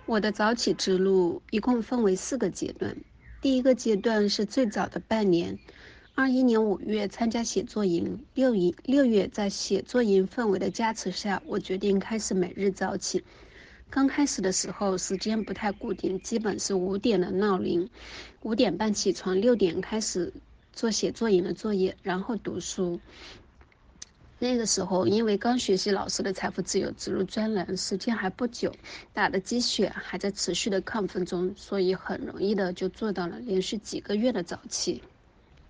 我的早起之路一共分为4个阶段。第一个阶段是最早的半年，21年5月参加写作营，6月在写作营氛围的加持下，我决定开始每日早起。刚开始的时候时间不太固定，基本是5点的闹铃，5点半起床，6点开始做写作营的作业，然后读书。那个时候因为刚学习老师的财富自由之路专栏，时间还不久，打的鸡血还在持续的亢奋中，所以很容易的就做到了连续几个月的早起。